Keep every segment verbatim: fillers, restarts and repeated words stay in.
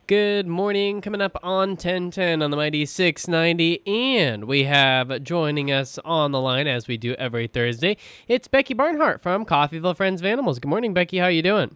Good morning, coming up on ten ten on the Mighty six ninety, and we have joining us on the line, as we do every Thursday, it's Becky Barnhart from Coffeeville Friends of Animals. Good morning, Becky. How you doing?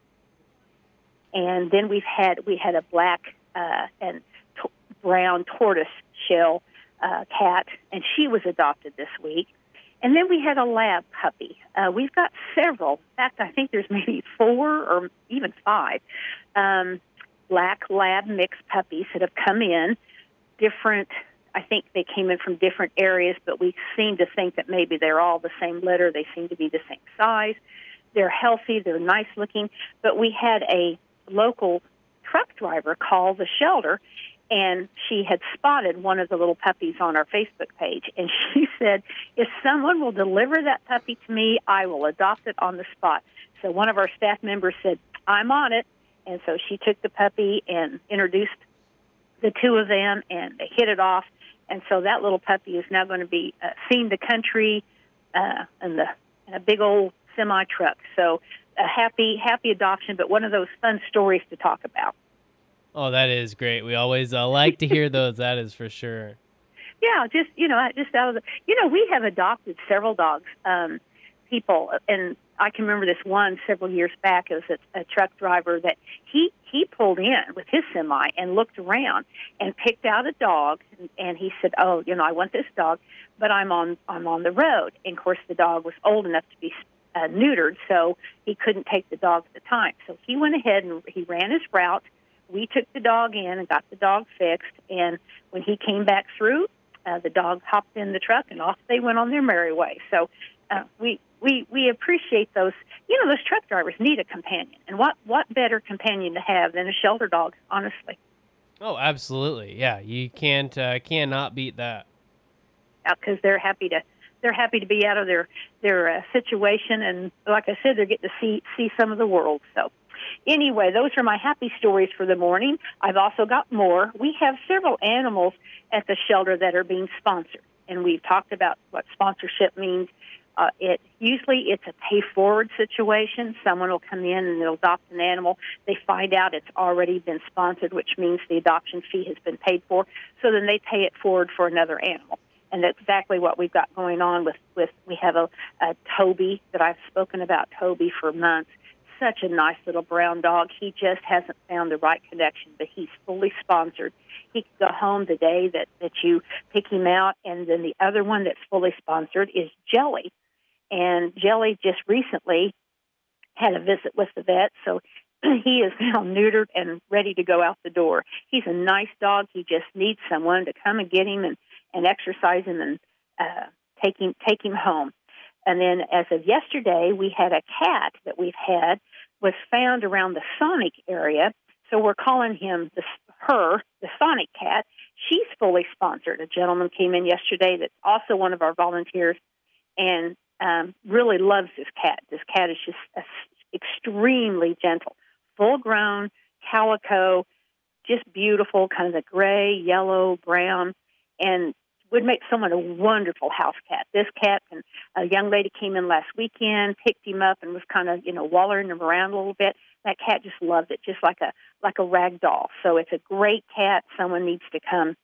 And then we've had we had a black uh, and t- brown tortoise shell uh, cat, and she was adopted this week. And then we had a lab puppy. Uh, we've got several. In fact, I think there's maybe four or even five um, black lab mixed puppies that have come in. Different, I think they came in from different areas, but we seem to think that maybe they're all the same litter. They seem to be the same size. They're healthy. They're nice looking. But we had a local truck driver call the shelter, and she had spotted one of the little puppies on our Facebook page. And she said, if someone will deliver that puppy to me, I will adopt it on the spot. So one of our staff members said, I'm on it. And so she took the puppy and introduced the two of them, and they hit it off. And so that little puppy is now going to be uh, seeing the country uh, in, the, in a big old semi-truck. So a happy, happy adoption, but one of those fun stories to talk about. Oh, that is great. We always uh, like to hear those. That is for sure. Yeah, just, you know, just out of the, you know, we have adopted several dogs, um, people, and I can remember this one several years back. It was a, a truck driver that he, he pulled in with his semi and looked around and picked out a dog, and, and he said, oh, you know, I want this dog, but I'm on, I'm on the road. And of course the dog was old enough to be uh, neutered, so he couldn't take the dog at the time. So he went ahead and he ran his route. We took the dog in and got the dog fixed, and when he came back through, uh, the dog hopped in the truck, and off they went on their merry way. So uh, we, we we appreciate those. You know, those truck drivers need a companion, and what, what better companion to have than a shelter dog, honestly. Oh, absolutely. Yeah, you can't uh, cannot beat that. Because they're happy to they're happy to be out of their their uh, situation, and like I said, they're getting to see see some of the world. So. Anyway, those are my happy stories for the morning. I've also got more. We have several animals at the shelter that are being sponsored, and we've talked about what sponsorship means. Uh, it usually it's a pay-forward situation. Someone will come in and they'll adopt an animal. They find out it's already been sponsored, which means the adoption fee has been paid for, so then they pay it forward for another animal. And that's exactly what we've got going on with, with we have a, a Toby that I've spoken about, Toby, for months. Such a nice little brown dog. He just hasn't found the right connection, but he's fully sponsored. He can go home the day that, that you pick him out. And then the other one that's fully sponsored is Jelly. And Jelly just recently had a visit with the vet, so he is now neutered and ready to go out the door. He's a nice dog. He just needs someone to come and get him and, and exercise him and uh, take him take him home. And then as of yesterday, we had a cat that we've had was found around the Sonic area. So we're calling him, the, her, the Sonic cat. She's fully sponsored. A gentleman came in yesterday that's also one of our volunteers and um, really loves this cat. This cat is just a, extremely gentle, full-grown, calico, just beautiful, kind of the gray, yellow, brown, and would make someone a wonderful house cat. This cat, and a young lady came in last weekend, picked him up, and was kind of, you know, wallering him around a little bit. That cat just loved it, just like a like a rag doll. So it's a great cat. Someone needs to come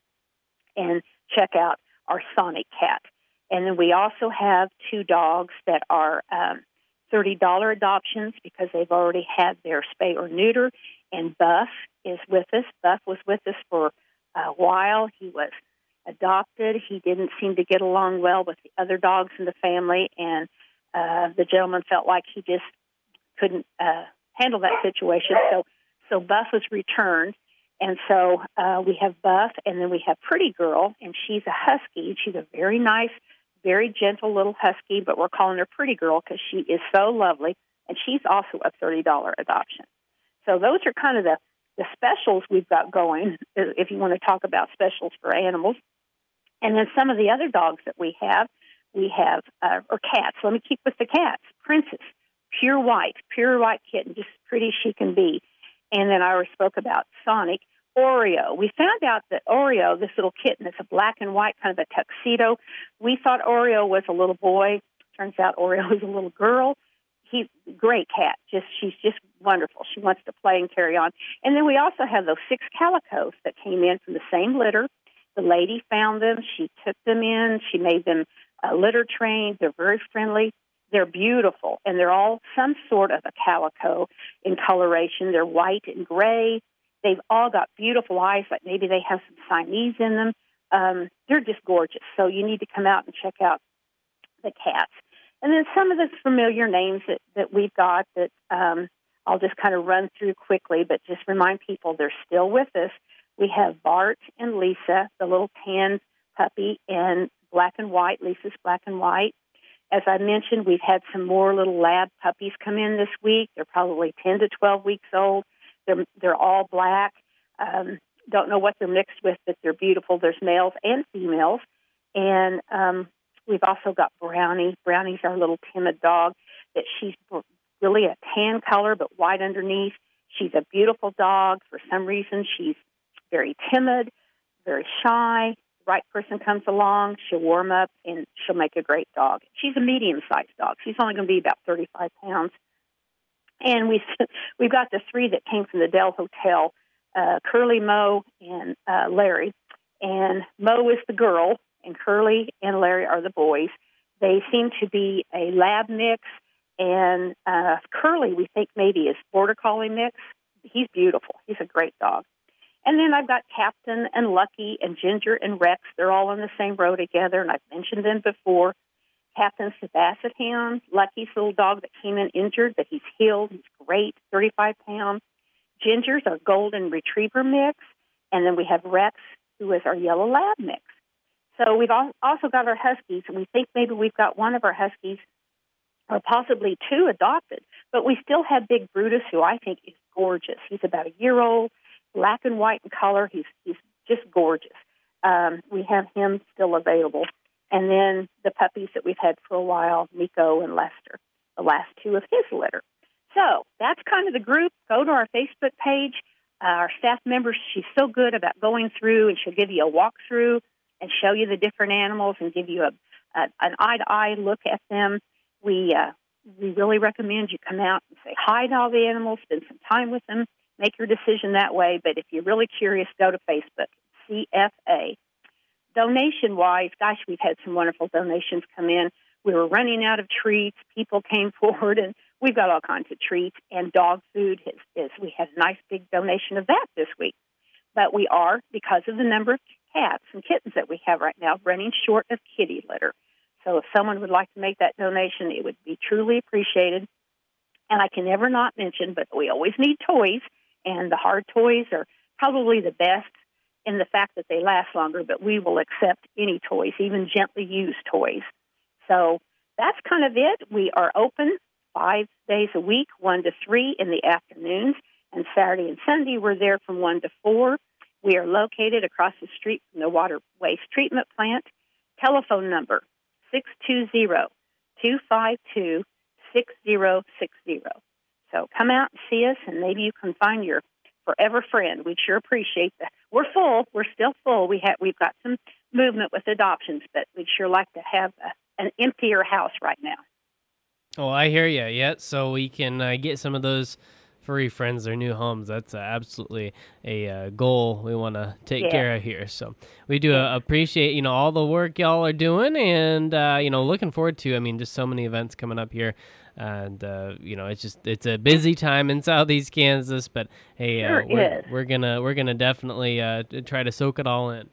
and check out our Sonic cat. And then we also have two dogs that are um, thirty dollars adoptions because they've already had their spay or neuter. And Buff is with us. Buff was with us for a while. He was adopted. He didn't seem to get along well with the other dogs in the family, and uh, the gentleman felt like he just couldn't uh, handle that situation. So, so Buff was returned, and so uh, we have Buff, and then we have Pretty Girl, and she's a husky. She's a very nice, very gentle little husky, but we're calling her Pretty Girl because she is so lovely, and she's also a thirty dollars adoption. So those are kind of the the specials we've got going, if you want to talk about specials for animals. And then some of the other dogs that we have, we have, uh, or cats. Let me keep with the cats. Princess, pure white, pure white kitten, just as pretty as she can be. And then I already spoke about Sonic. Oreo. We found out that Oreo, this little kitten, is a black and white, kind of a tuxedo. We thought Oreo was a little boy. Turns out Oreo is a little girl. he great cat. Just she's just wonderful. She wants to play and carry on. And then we also have those six calicos that came in from the same litter. The lady found them. She took them in. She made them uh, litter trained. They're very friendly. They're beautiful, and they're all some sort of a calico in coloration. They're white and gray. They've all got beautiful eyes, like maybe they have some Siamese in them. Um, they're just gorgeous. So you need to come out and check out the cats. And then some of the familiar names that, that we've got that um, I'll just kind of run through quickly, but just remind people they're still with us. We have Bart and Lisa, the little tan puppy in black and white. Lisa's black and white. As I mentioned, we've had some more little lab puppies come in this week. They're probably ten to twelve weeks old. They're, they're all black. Um, don't know what they're mixed with, but they're beautiful. There's males and females. And um, we've also got Brownie. Brownie's our little timid dog that she's really a tan color but white underneath. She's a beautiful dog. For some reason, she's very timid, very shy. The right person comes along, she'll warm up, and she'll make a great dog. She's a medium-sized dog. She's only going to be about thirty-five pounds. And we've, we've got the three that came from the Dell Hotel, uh, Curly, Mo, and uh, Larry. And Mo is the girl, and Curly and Larry are the boys. They seem to be a lab mix, and uh, Curly we think maybe is Border Collie mix. He's beautiful. He's a great dog. And then I've got Captain and Lucky and Ginger and Rex. They're all on the same row together, and I've mentioned them before. Captain's the Basset Hound. Lucky's the little dog that came in injured, but he's healed. He's great, thirty-five pounds. Ginger's our Golden Retriever mix. And then we have Rex, who is our Yellow Lab mix. So we've also got our Huskies, and we think maybe we've got one of our Huskies, or possibly two, adopted. But we still have Big Brutus, who I think is gorgeous. He's about a year old. Black and white in color. He's he's just gorgeous. Um, we have him still available. And then the puppies that we've had for a while, Nico and Lester, the last two of his litter. So that's kind of the group. Go to our Facebook page. Uh, our staff member, she's so good about going through, and she'll give you a walkthrough and show you the different animals and give you a, a an eye-to-eye look at them. We, uh, we really recommend you come out and say hi to all the animals, spend some time with them. Make your decision that way, but if you're really curious, go to Facebook, C F A. Donation-wise, gosh, we've had some wonderful donations come in. We were running out of treats. People came forward, and we've got all kinds of treats. And dog food, is, is we had a nice big donation of that this week. But we are, because of the number of cats and kittens that we have right now, running short of kitty litter. So if someone would like to make that donation, it would be truly appreciated. And I can never not mention, but we always need toys. And the hard toys are probably the best in the fact that they last longer, but we will accept any toys, even gently used toys. So that's kind of it. We are open five days a week, one to three in the afternoons, and Saturday and Sunday we're there from one to four. We are located across the street from the water waste treatment plant. Telephone number, six two zero, two five two, six zero six zero. So come out and see us, and maybe you can find your forever friend. We'd sure appreciate that. We're full. We're still full. We have, we've got some movement with adoptions, but we'd sure like to have a, an emptier house right now. Oh, I hear you. Yeah, so we can uh, get some of those furry friends their new homes. That's uh, absolutely a uh, goal we want to take Yeah. care of here. So we do uh, appreciate, you know, all the work y'all are doing, and, uh, you know, looking forward to, I mean, just so many events coming up here. And, uh, you know, it's just, it's a busy time in Southeast Kansas, but hey, Sure uh, we're, is. we're gonna, we're gonna definitely uh, try to soak it all in.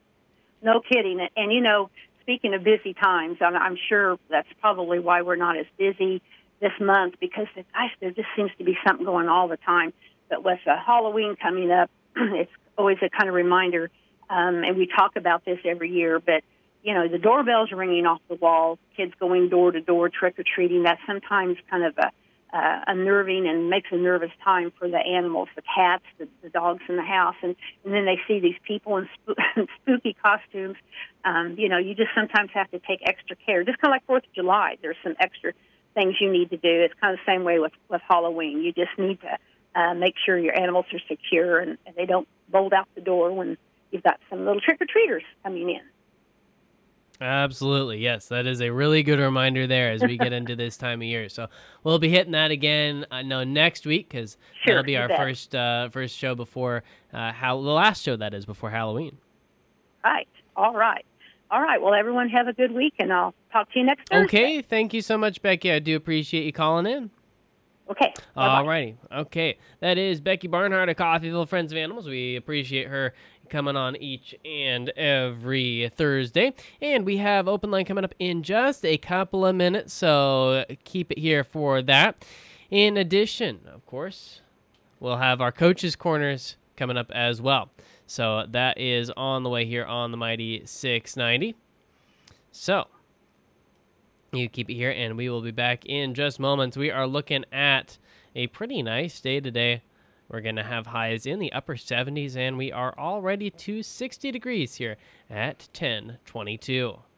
No kidding. And, and, you know, speaking of busy times, I'm, I'm sure that's probably why we're not as busy this month, because gosh, there just seems to be something going all the time. But with uh, Halloween coming up, it's always a kind of reminder, um, and we talk about this every year, but you know, the doorbells are ringing off the wall, kids going door to door, trick-or-treating. That's sometimes kind of a, uh, unnerving and makes a nervous time for the animals, the cats, the, the dogs in the house. And, and then they see these people in sp- spooky costumes. Um, you know, you just sometimes have to take extra care. Just kind of like fourth of July, there's some extra things you need to do. It's kind of the same way with, with Halloween. You just need to uh, make sure your animals are secure and, and they don't bolt out the door when you've got some little trick-or-treaters coming in. Absolutely. Yes, that is a really good reminder there as we get into this time of year. So we'll be hitting that again, uh, no, next week, because Sure, that'll be you our bet. first uh, first show before uh, how the last show that is before Halloween. Right. All right. All right. Well, everyone have a good week, and I'll talk to you next Thursday. Okay. Thank you so much, Becky. I do appreciate you calling in. Okay. Bye-bye. All righty. Okay. That is Becky Barnhart of Coffeeville Friends of Animals. We appreciate her coming on each and every Thursday. And we have open line coming up in just a couple of minutes, so keep it here for that. In addition, of course, we'll have our Coaches Corners coming up as well. So that is on the way here on the Mighty six ninety. So you keep it here, and we will be back in just moments. We are looking at a pretty nice day today. We're going to have highs in the upper seventies, and we are already to sixty degrees here at ten twenty-two.